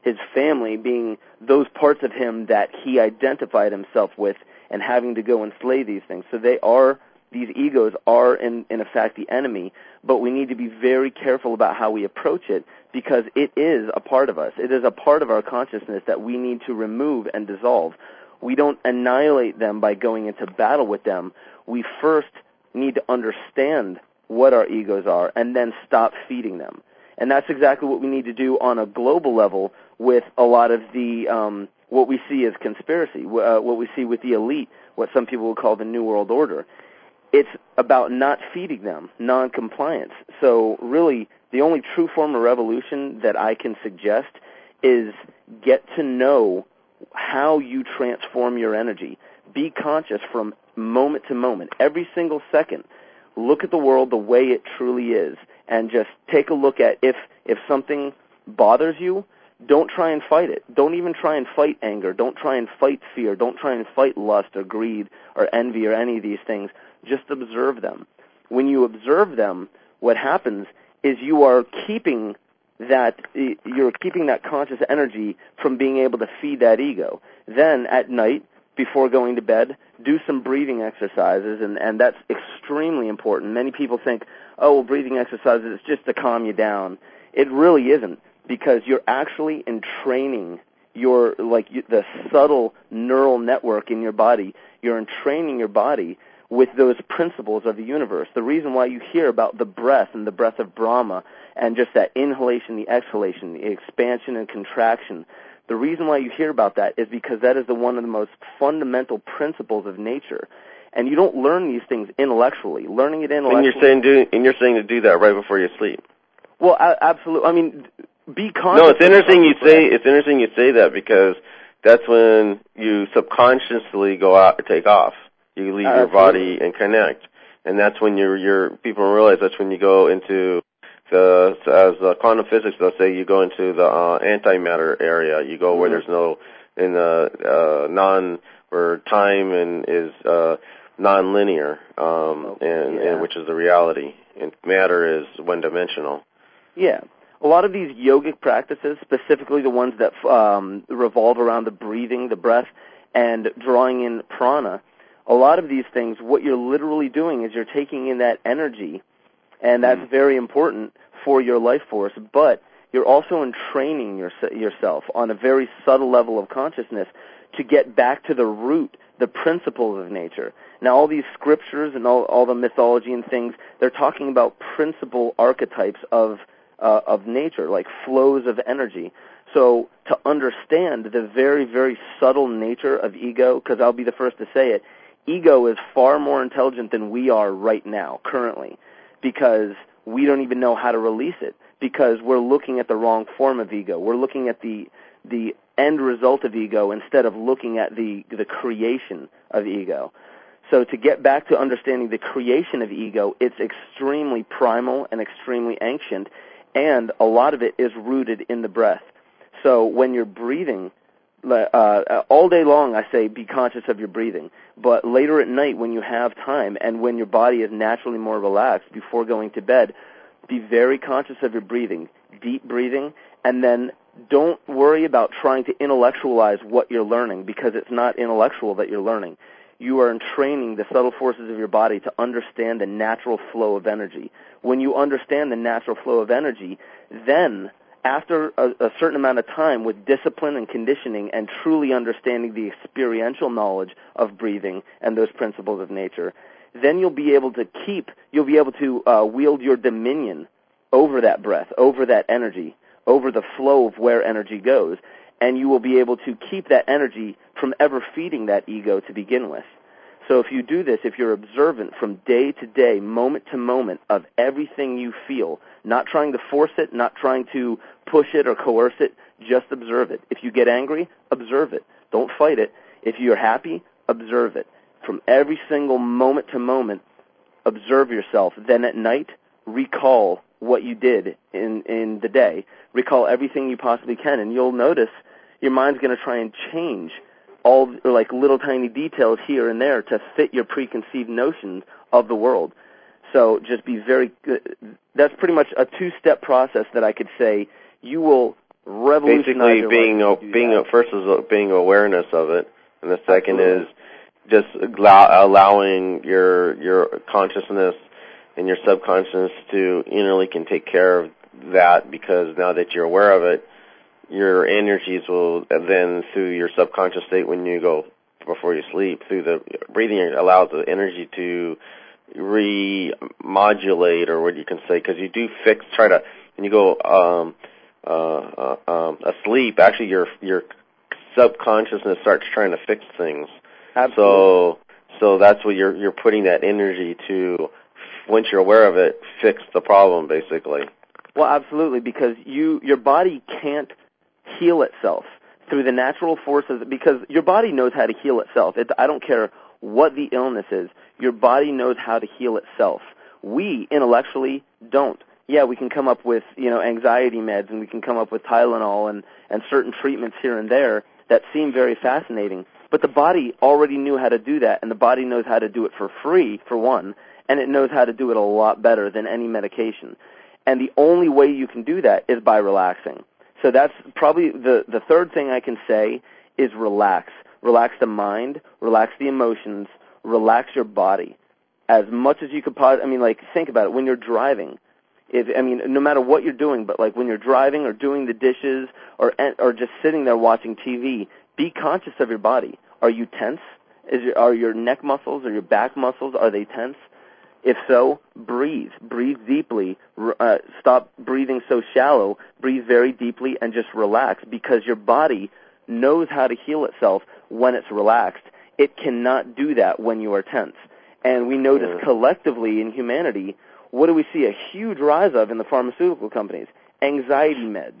being those parts of him that he identified himself with and having to go and slay these things. So these egos are in effect the enemy, but we need to be very careful about how we approach it, because it is a part of us. It is a part of our consciousness that we need to remove and dissolve. We don't annihilate them by going into battle with them. We first need to understand what our egos are and then stop feeding them. And that's exactly what we need to do on a global level with a lot of the what we see as conspiracy, what we see with the elite, what some people would call the New World Order. It's about not feeding them, non-compliance. So really, the only true form of revolution that I can suggest is get to know how you transform your energy. Be conscious from moment to moment, every single second. Look at the world the way it truly is, and just take a look at if something bothers you, don't try and fight it. Don't even try and fight anger. Don't try and fight fear. Don't try and fight lust or greed or envy or any of these things. Just observe them. When you observe them, what happens is you are keeping that conscious energy from being able to feed that ego. Then at night, before going to bed, do some breathing exercises, and that's extremely important. Many people think, oh, well, breathing exercises is just to calm you down. It really isn't, because you're actually entraining the subtle neural network in your body. You're entraining your body with those principles of the universe. The reason why you hear about the breath and the breath of Brahma and just that inhalation, the exhalation, the expansion and contraction, the reason why you hear about that is because that is one of the most fundamental principles of nature. And you don't learn these things intellectually. Learning it intellectually... And you're saying to do that right before you sleep. Well, absolutely. I mean, be conscious... No, it's interesting you say that, because that's when you subconsciously go out and take off. You leave your body and connect. And that's when people realize that's when you go into as quantum physics, they'll say you go into the antimatter area. You go where there's no, where time is non-linear, and which is the reality. And matter is one-dimensional. Yeah. A lot of these yogic practices, specifically the ones that revolve around the breathing, the breath, and drawing in prana, a lot of these things, what you're literally doing is you're taking in that energy, and that's very important for your life force, but you're also entraining yourself on a very subtle level of consciousness to get back to the root, the principles of nature. Now, all these scriptures and all the mythology and things, they're talking about principal archetypes of nature, like flows of energy. So to understand the very, very subtle nature of ego, because I'll be the first to say it, ego is far more intelligent than we are right now, currently, because we don't even know how to release it, because we're looking at the wrong form of ego. We're looking at the end result of ego instead of looking at the creation of ego. So to get back to understanding the creation of ego, it's extremely primal and extremely ancient, and a lot of it is rooted in the breath. So when you're breathing, all day long I say be conscious of your breathing, but later at night when you have time and when your body is naturally more relaxed before going to bed, be very conscious of your breathing, deep breathing, and then don't worry about trying to intellectualize what you're learning, because it's not intellectual that you're learning. You are entraining the subtle forces of your body to understand the natural flow of energy. When you understand the natural flow of energy, then after a certain amount of time with discipline and conditioning and truly understanding the experiential knowledge of breathing and those principles of nature, then you'll be able to wield your dominion over that breath, over that energy, over the flow of where energy goes, and you will be able to keep that energy from ever feeding that ego to begin with. So if you do this, if you're observant from day to day, moment to moment of everything you feel, not trying to force it, not trying to push it or coerce it, just observe it. If you get angry, observe it. Don't fight it. If you're happy, observe it. From every single moment to moment, observe yourself. Then at night, recall what you did in the day. Recall everything you possibly can, and you'll notice your mind's going to try and change all like little tiny details here and there to fit your preconceived notions of the world. So just be very that's pretty much a two-step process that I could say you will revolutionize your life. First is being awareness of it, and the second is just allowing your consciousness and your subconscious to innerly can take care of that, because now that you're aware of it, your energies will then, through your subconscious state when you go before you sleep, through the breathing, allows the energy to remodulate, or what you can say, because you do when you go asleep, actually your subconsciousness starts trying to fix things. Absolutely. So that's what you're putting that energy to. Once you're aware of it, fix the problem, basically. Well, absolutely, because your body can't heal itself through the natural forces, because your body knows how to heal itself. I don't care what the illness is. Your body knows how to heal itself. We, intellectually, don't. Yeah, we can come up with, anxiety meds, and we can come up with Tylenol and certain treatments here and there that seem very fascinating. But the body already knew how to do that, and the body knows how to do it for free, for one, and it knows how to do it a lot better than any medication. And the only way you can do that is by relaxing. So that's probably the third thing I can say is relax. Relax the mind, relax the emotions, relax your body as much as you could possibly. Think about it. When you're driving, no matter what you're doing, but like when you're driving or doing the dishes or just sitting there watching TV, be conscious of your body. Are you tense? Are your neck muscles or your back muscles, are they tense? If so, breathe. Breathe deeply. Stop breathing so shallow. Breathe very deeply and just relax, because your body knows how to heal itself when it's relaxed. It cannot do that when you are tense. And we notice collectively in humanity, what do we see a huge rise of in the pharmaceutical companies? Anxiety meds.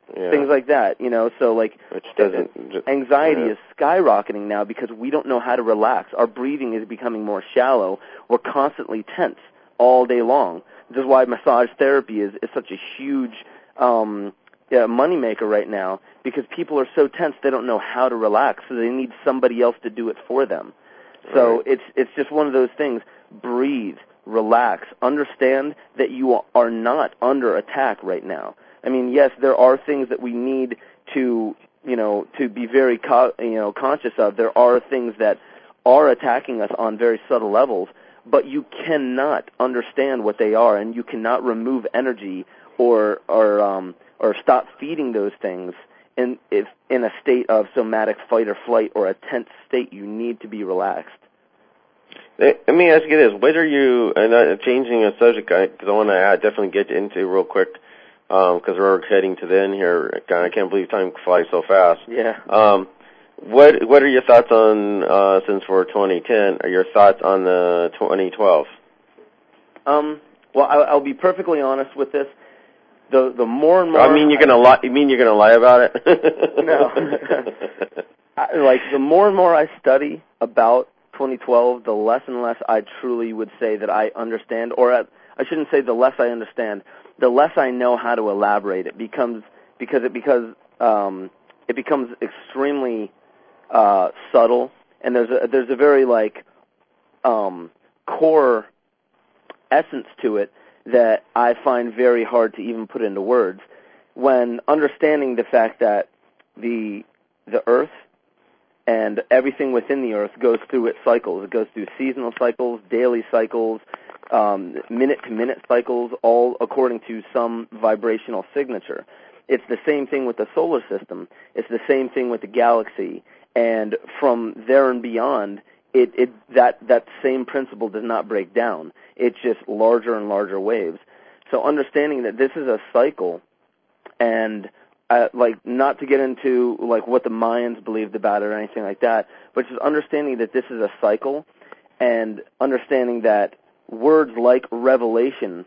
things like that, so like which doesn't, anxiety is skyrocketing now because we don't know how to relax. Our breathing is becoming more shallow. We're constantly tense all day long. This is why massage therapy is such a huge moneymaker right now, because people are so tense they don't know how to relax, so they need somebody else to do it for them. So it's just one of those things. Breathe, relax, understand that you are not under attack right now. I mean, yes, there are things that we need to be very conscious of. There are things that are attacking us on very subtle levels, but you cannot understand what they are, and you cannot remove energy or stop feeding those things in a state of somatic fight or flight or a tense state. You need to be relaxed. Let me ask you this: what are you? And changing a subject, because I want to definitely get into real quick, because we're heading to the end here. I can't believe time flies so fast. Yeah. What are your thoughts on, since we're 2010, are your thoughts on the 2012? Well, I'll be perfectly honest with this. The more and more. I mean, you're gonna lie. You mean you're gonna lie about it? No. The more and more I study about 2012, the less and less I truly would say that I understand, or I shouldn't say the less I understand, the less I know how to elaborate it because it becomes extremely subtle, and there's a very core essence to it that I find very hard to even put into words. When understanding the fact that the Earth and everything within the Earth goes through its cycles. It goes through seasonal cycles, daily cycles, minute-to-minute cycles, all according to some vibrational signature. It's the same thing with the solar system. It's the same thing with the galaxy. And from there and beyond, that same principle does not break down. It's just larger and larger waves. So understanding that this is a cycle, and not to get into what the Mayans believed about it or anything like that, but just understanding that this is a cycle, and understanding that words like revelation,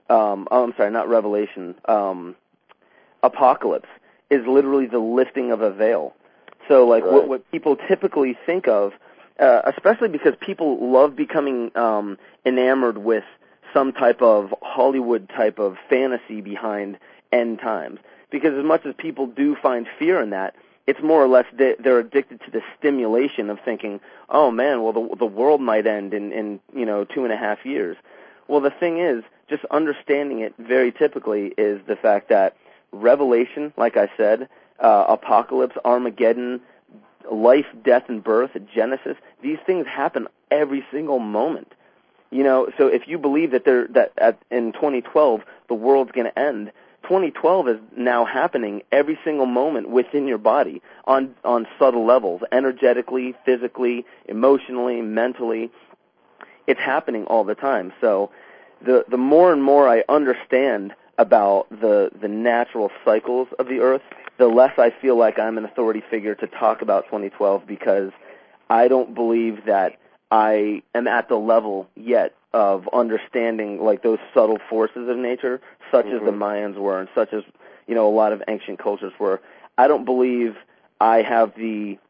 apocalypse is literally the lifting of a veil. So what people typically think of, especially because people love becoming enamored with some type of Hollywood type of fantasy behind end times. Because as much as people do find fear in that, it's more or less they're addicted to the stimulation of thinking, oh man, well the world might end in 2.5 years. Well, the thing is, just understanding it very typically is the fact that Revelation, like I said, Apocalypse, Armageddon, life, death, and birth, Genesis, these things happen every single moment. So if you believe that in 2012 the world's going to end, 2012 is now happening every single moment within your body on subtle levels, energetically, physically, emotionally, mentally. It's happening all the time. So the more and more I understand about the natural cycles of the Earth, the less I feel like I'm an authority figure to talk about 2012, because I don't believe that I am at the level yet of understanding those subtle forces of nature, such as the Mayans were, and such as a lot of ancient cultures were. I don't believe I have the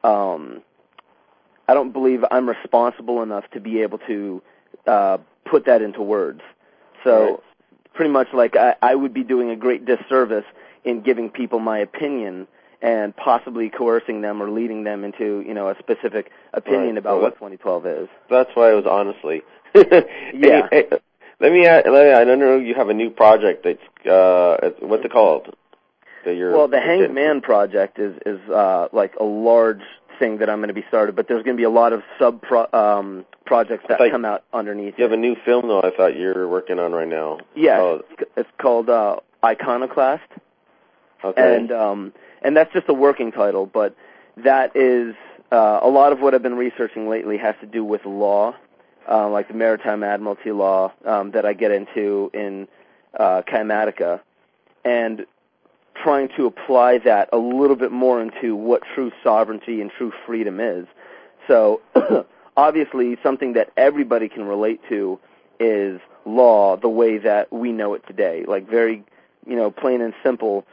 I don't believe I'm responsible enough to be able to put that into words. So pretty much I would be doing a great disservice in giving people my opinion and possibly coercing them or leading them into a specific opinion about what 2012 is. That's why it was honestly. Yeah. Hey, let me. I don't know. You have a new project that's what's it called? The Hanged Man project is a large thing that I'm going to be started, but there's going to be a lot of projects that come out underneath. You have a new film though. I thought you were working on right now. Yeah, it's called Iconoclast. Okay. And that's just a working title, but that is a lot of what I've been researching lately has to do with law, like the Maritime Admiralty law that I get into in Kymatica, and trying to apply that a little bit more into what true sovereignty and true freedom is. So obviously something that everybody can relate to is law the way that we know it today, very plain and simple.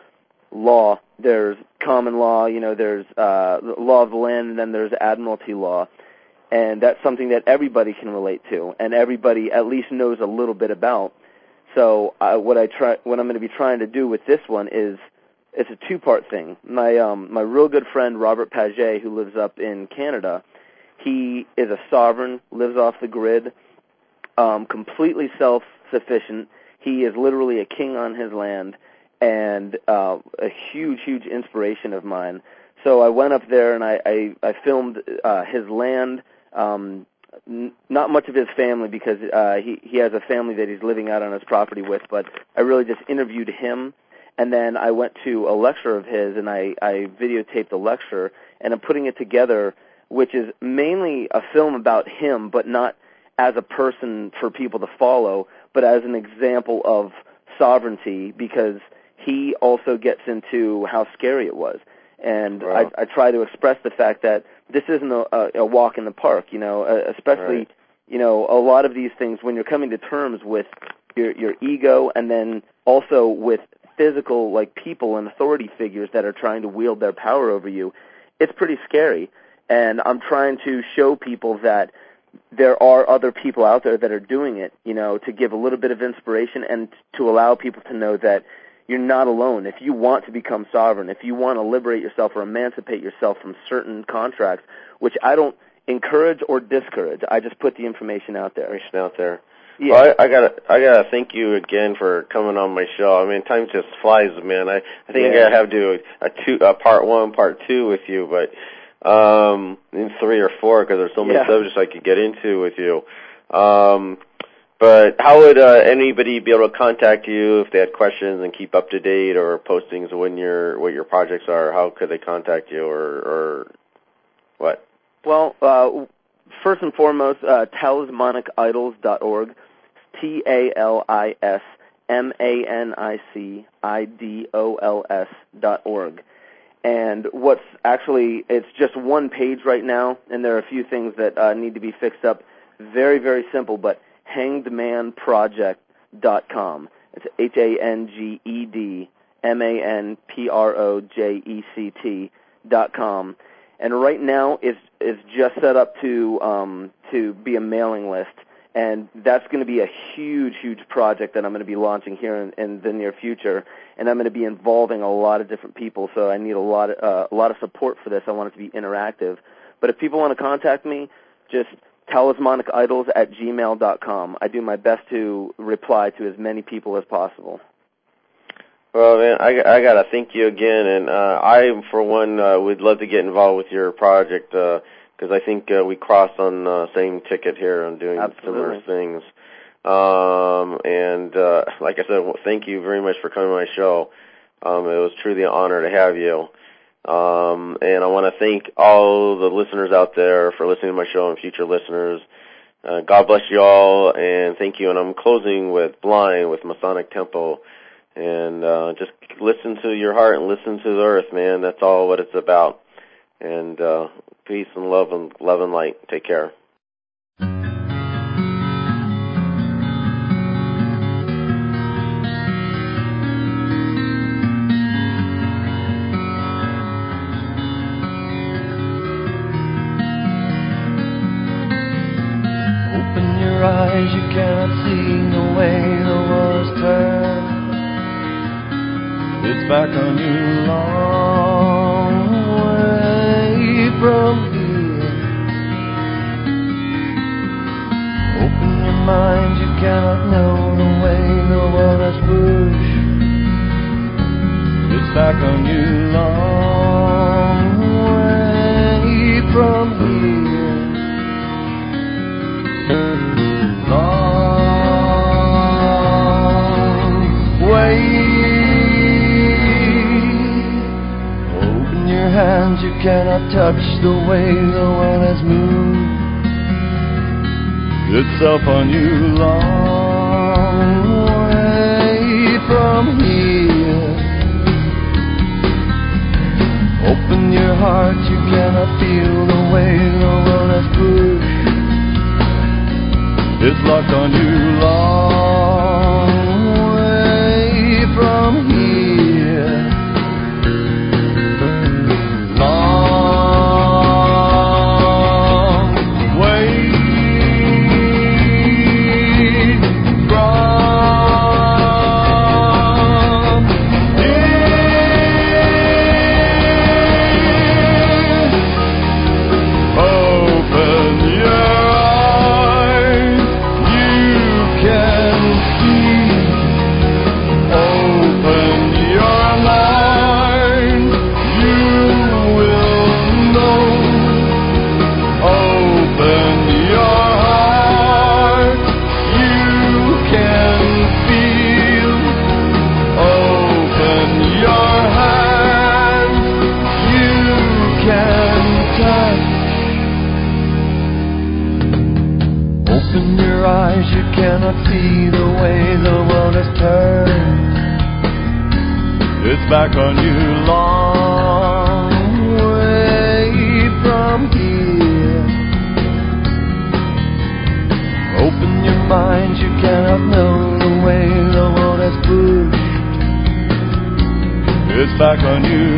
law. There's common law, there's the law of the land, and then there's admiralty law. And that's something that everybody can relate to, and everybody at least knows a little bit about. So what I'm going to be trying to do with this one is it's a two-part thing. My real good friend Robert Paget, who lives up in Canada, he is a sovereign, lives off the grid, completely self-sufficient. He is literally a king on his land, and a huge, huge inspiration of mine. So I went up there and I filmed his land. Not much of his family because he has a family that he's living out on his property with, but I really just interviewed him, and then I went to a lecture of his and I videotaped the lecture, and I'm putting it together, which is mainly a film about him, but not as a person for people to follow, but as an example of sovereignty, because he also gets into how scary it was. And wow. I try to express the fact that this isn't a walk in the park, especially, right. A lot of these things, when you're coming to terms with your ego and then also with physical, like people and authority figures that are trying to wield their power over you, it's pretty scary. And I'm trying to show people that there are other people out there that are doing it, to give a little bit of inspiration and to allow people to know that you're not alone. If you want to become sovereign, if you want to liberate yourself or emancipate yourself from certain contracts, which I don't encourage or discourage, I just put the information out there. Yeah. Well, I gotta thank you again for coming on my show. I mean, time just flies, man. I think I gotta have to do a part 1, part 2 with you, but in 3 or 4 because there's so many subjects I could get into with you. But how would anybody be able to contact you if they had questions and keep up to date or postings of what your projects are? How could they contact you or what? Well, first and foremost, talismanicidols.org, TALISMANICIDOLS.org. And what's actually, it's just one page right now, and there are a few things that need to be fixed up. Very, very simple, but hangedmanproject.com. It's HANGEDMANPROJECT.com. And right now it's just set up to be a mailing list, and that's going to be a huge, huge project that I'm going to be launching here in the near future. And I'm going to be involving a lot of different people, so I need a lot of support for this. I want it to be interactive. But if people want to contact me, just talismanicidols@gmail.com. I do my best to reply to as many people as possible. Well, man, I gotta thank you again, and I, for one, would love to get involved with your project because I think we cross on the same ticket here on doing similar things. And like I said, thank you very much for coming on my show. It was truly an honor to have you. And I want to thank all the listeners out there for listening to my show and future listeners. God bless you all, and thank you. And I'm closing with Blind with Masonic Temple. And just listen to your heart and listen to the earth, man. That's all what it's about. And peace and love and light. Take care. Eyes, you cannot see the way the world's turned. It's back on you, long way from here. Open your mind, you cannot know the way the world has pushed. It's back on you, long way from here. Open your hands, you cannot touch the way the world has moved itself on you, long way from here. Open your heart, you cannot feel the way the world has pushed. It's locked on you, long way from here. your eyes, you cannot see the way the world has turned. It's back on you, long way from here. Open your mind, you cannot know the way the world has pushed. It's back on you,